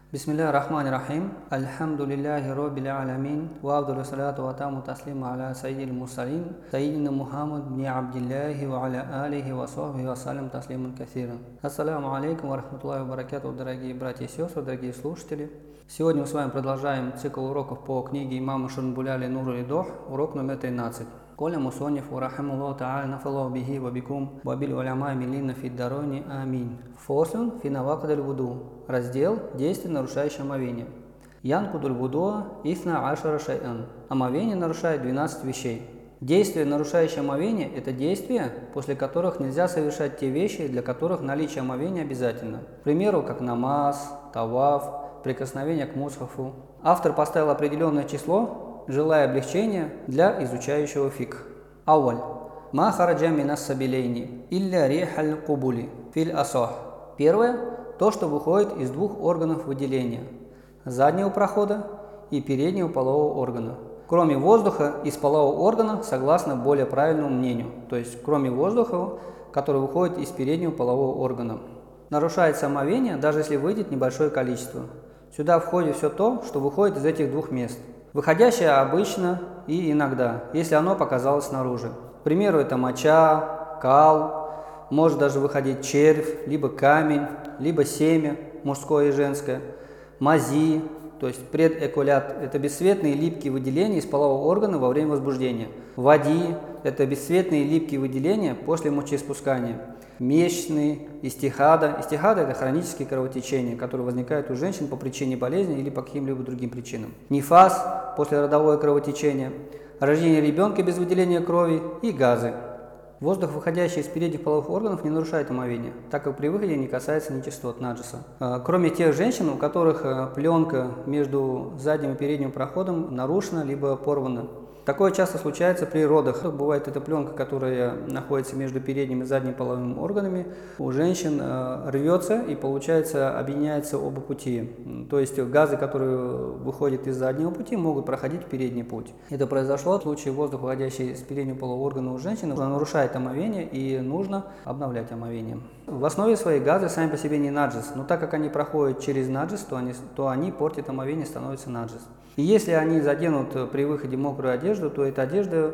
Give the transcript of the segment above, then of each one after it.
Бисмилля рахмани рахим. Альхамдулиллахи роббил алямин. Ва абдулу салату ва таму таслима аля сайидил мурсалин. Сайидина Мухаммад бни Абдиллахи ва аля алихи ва сахбихи ва салям таслиман касиран. Ассаляму алейкум ва рахматуллахи ва баракатуху, дорогие братья и сестры, дорогие слушатели. Сегодня мы с вами продолжаем цикл уроков по книге имама Шурнбуляли Нур аль-Дох, урок номер 13. Коля мусониф рахимуллаху та'аля нафаллаху бихи ва бикум ва бил уляма миллина фид дарони амин. Фослун фи навакадаль вуду. Раздел действий, нарушающие омовение. Янкудуль вудуа исна ашара шай'ан. Омовение нарушает 12 вещей. Действия, нарушающие омовение, это действия, после которых нельзя совершать те вещи, для которых наличие омовения обязательно. К примеру, как намаз, таваф, прикосновение к мусхафу. Автор поставил определенное число, желая облегчения для изучающего фикх. Ауаль. Ма хараджа минас сабилейни илля рихаль кубули филь асах. Первое – то, что выходит из двух органов выделения – заднего прохода и переднего полового органа. Кроме воздуха из полового органа, согласно более правильному мнению, то есть кроме воздуха, который выходит из переднего полового органа. Нарушается омовение, даже если выйдет небольшое количество. Сюда входит все то, что выходит из этих двух мест. Выходящее обычно и иногда, если оно показалось снаружи. К примеру, это моча, кал, может даже выходить червь, либо камень, либо семя, мужское и женское, мази, то есть предэкулят, это бесцветные липкие выделения из полового органа во время возбуждения. Вади, это бесцветные липкие выделения после мочеиспускания. Месячные, истихада. Истихада – это хронические кровотечения, которые возникают у женщин по причине болезни или по каким-либо другим причинам. Нифас – послеродовое кровотечение. Рождение ребенка без выделения крови и газы. Воздух, выходящий из передних половых органов, не нарушает омовение, так как при выходе не касается нечистот наджиса. Кроме тех женщин, у которых пленка между задним и передним проходом нарушена либо порвана. Такое часто случается при родах. Бывает эта пленка, которая находится между передним и задним половыми органами, у женщин рвется и, получается, объединяются оба пути. То есть газы, которые выходят из заднего пути, могут проходить в передний путь. Это произошло в случае воздуха, выходящий из переднего полового органа у женщины, нарушает омовение и нужно обновлять омовение. В основе своей газы сами по себе не наджис, но так как они проходят через наджис, то они портят омовение, становятся наджис. И если они заденут при выходе мокрую одежду, то эта одежда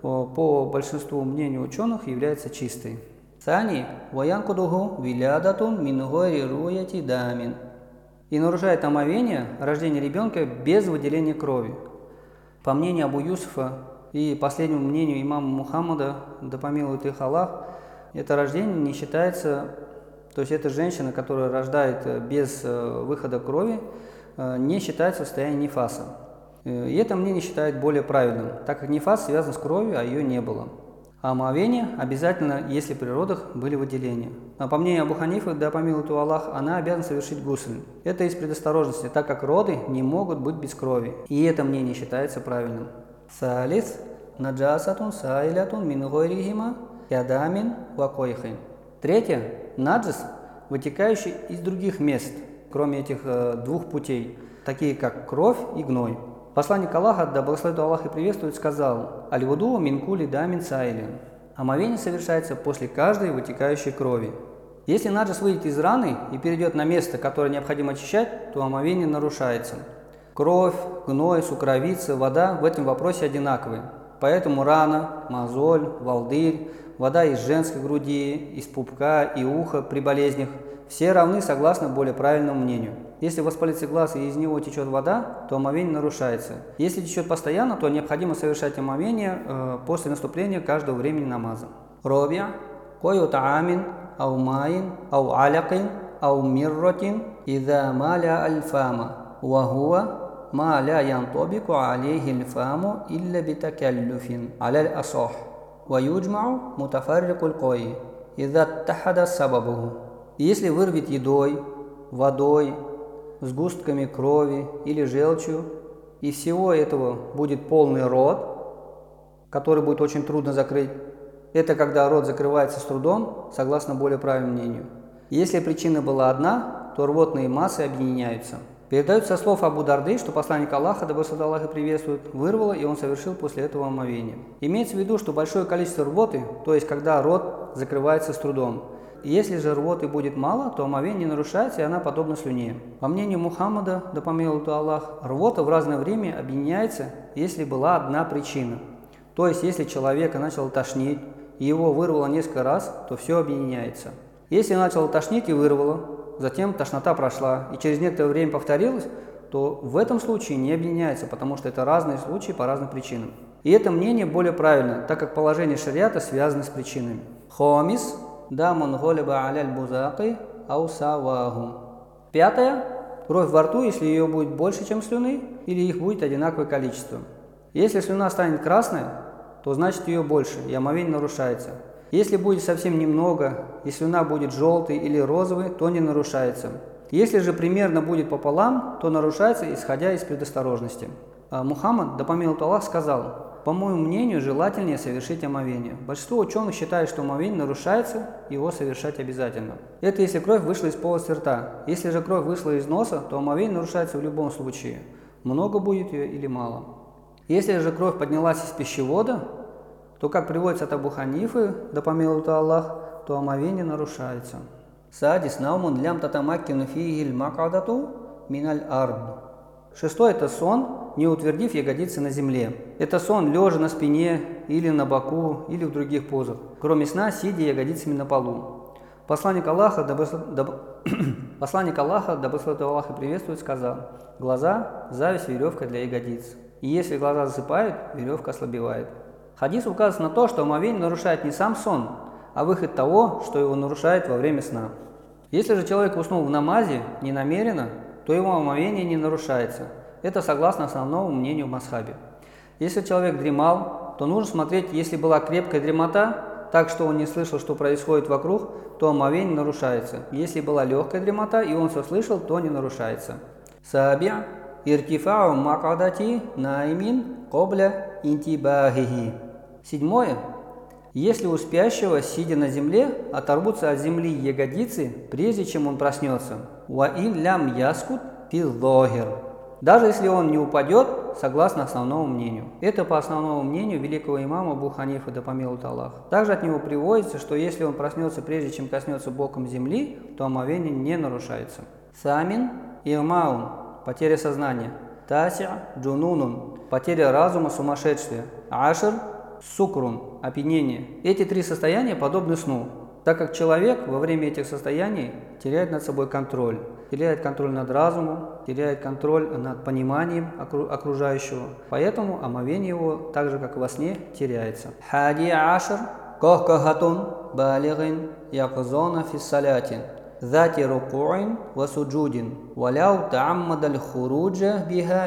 по большинству мнений ученых является чистой. Сани ваянкудугу вилядатун мингори руяти дамин. И нарушает омовение рождение ребенка без выделения крови. По мнению Абу Юсуфа и последнему мнению имама Мухаммада, да помилует их Аллах, это рождение не считается, то есть это женщина, которая рождает без выхода крови, не считается в состоянии нифаса. И это мнение считает более правильным, так как нифас связан с кровью, а ее не было. А омовение обязательно, если при родах были выделения. А по мнению Абу Ханифы, да помилует его Аллах, она обязана совершить гусль. Это из предосторожности, так как роды не могут быть без крови. И это мнение считается правильным. Салис наджасатун саилятун мин гойрихима ядамин вакойхин. Третье. Наджис, вытекающий из других мест, кроме этих двух путей, такие как кровь и гной. Посланник Аллаха, да благословит Аллах и приветствует, сказал: «Аль-вуду минкули дамин саилин». Омовение совершается после каждой вытекающей крови. Если наджис выйдет из раны и перейдет на место, которое необходимо очищать, то омовение нарушается. Кровь, гной, сукровица, вода в этом вопросе одинаковые. Поэтому рана, мозоль, волдырь, вода из женской груди, из пупка и уха при болезнях – все равны согласно более правильному мнению. Если воспалится глаз и из него течет вода, то омовение нарушается. Если течет постоянно, то необходимо совершать омовение после наступления каждого времени намаза. Робия, кою таамин, ау маин, ау алякин, ау мирротин, ида маля альфама, вахуа ма ля янтобику алейхи альфаму илля битакаллюфин, аля асох, ва юджмау мутафаррикуль кой, ида тахада сабабуху. Если вырвет едой, водой, сгустками крови или желчью, и всего этого будет полный рот, который будет очень трудно закрыть, это когда рот закрывается с трудом, согласно более правильному мнению. Если причина была одна, то рвотные массы объединяются. Передают со слов Абу Дарды, что посланник Аллаха, да благословит Аллах и приветствует, вырвало, и он совершил после этого омовение. Имеется в виду, что большое количество рвоты, то есть когда рот закрывается с трудом. Если же рвоты будет мало, то омовение не нарушается, и она подобна слюне. По мнению Мухаммада, да помилует Аллах, рвота в разное время объединяется, если была одна причина. То есть, если человека начало тошнить, и его вырвало несколько раз, то все объединяется. Если начало тошнить и вырвало, затем тошнота прошла, и через некоторое время повторилось, то в этом случае не объединяется, потому что это разные случаи по разным причинам. И это мнение более правильно, так как положение шариата связано с причинами. Хамис дамун голиба аляль бузаки аусаваху. Пятое. Кровь во рту, если ее будет больше, чем слюны, или их будет одинаковое количество. Если слюна станет красной, то значит ее больше, и омовение нарушается. Если будет совсем немного, и слюна будет желтой или розовой, то не нарушается. Если же примерно будет пополам, то нарушается, исходя из предосторожности. Мухаммад, да помилует Аллах, сказал: по моему мнению, желательнее совершить омовение. Большинство ученых считают, что омовение нарушается, его совершать обязательно. Это если кровь вышла из полости рта. Если же кровь вышла из носа, то омовение нарушается в любом случае. Много будет ее или мало. Если же кровь поднялась из пищевода, то, как приводится от Абу Ханифы, да помилует Аллах, то омовение нарушается. Садис наумун лям татамаккину фигиль макадату миналь ард. Шестой – это сон, не утвердив ягодицы на земле. Это сон лежа на спине или на боку, или в других позах. Кроме сна, сидя ягодицами на полу. Посланник Аллаха, да благословит Аллах и приветствует, сказал: глаза – зависть веревка для ягодиц. И если глаза засыпают, веревка ослабевает. Хадис указывает на то, что омовение нарушает не сам сон, а выход того, что его нарушает во время сна. Если же человек уснул в намазе ненамеренно, то его омовение не нарушается. Это согласно основному мнению в мазхабе. Если человек дремал, то нужно смотреть, если была крепкая дремота, так что он не слышал, что происходит вокруг, то омовение нарушается. Если была легкая дремота, и он все слышал, то не нарушается. Сабиа иртифау макадати наимин кобля интибахихи. Седьмое. Если у спящего, сидя на земле, оторвутся от земли ягодицы, прежде чем он проснется. Уаин лям яскут фил-лохир. Даже если он не упадет, согласно основному мнению. Это по основному мнению великого имама Абу Ханифы, да помилует Аллах. Также от него приводится, что если он проснется, прежде чем коснется боком земли, то омовение не нарушается. Самин ирмаун – потеря сознания. Таси джунунун – потеря разума, сумасшествие. Ашир сукрун – опьянение. Эти три состояния подобны сну, так как человек во время этих состояний теряет над собой контроль. Теряет контроль над разумом, теряет контроль над пониманием окружающего. Поэтому омовение его, так же как во сне, теряется. Хади ашр кохкахатун балигин якзона фиссалятин зати рукуин васуджудин валяу тааммадаль хуруджа биха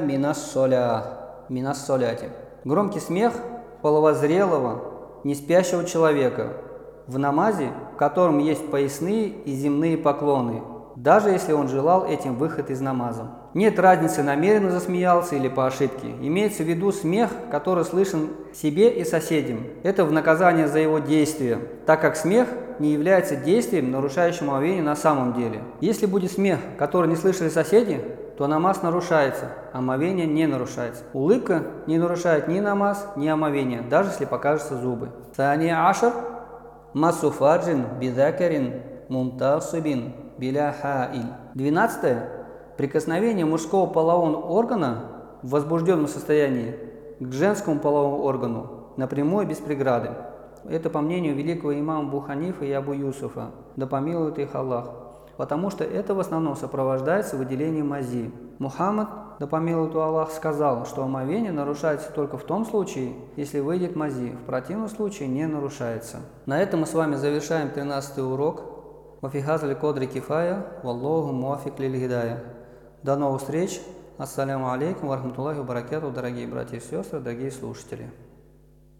минассоляти. Громкий смех половозрелого, неспящего человека в намазе, в котором есть поясные и земные поклоны, даже если он желал этим выход из намаза. Нет разницы, намеренно засмеялся или по ошибке. Имеется в виду смех, который слышен себе и соседям. Это в наказание за его действие, так как смех не является действием, нарушающим омовение на самом деле. Если будет смех, который не слышали соседи, то намаз нарушается, а омовение не нарушается. Улыбка не нарушает ни намаз, ни омовение, даже если покажутся зубы. Сани ашар масуфаджин бидакарин мунтасибин биля хаиль. 12. Прикосновение мужского полового органа в возбужденном состоянии к женскому половому органу напрямую без преграды. Это по мнению великого имама Абу Ханифа и Абу Юсуфа, да помилует их Аллах, потому что это в основном сопровождается выделением мази. Мухаммад, да помилует Аллах, сказал, что омовение нарушается только в том случае, если выйдет мази, в противном случае не нарушается. На этом мы с вами завершаем 13-й урок. Вафихазали кодри кифая, валлаху муафик лиль гидая. До новых встреч. Ассаляму алейкум ва рахматуллахи ва баракатуху, дорогие братья и сестры, дорогие слушатели.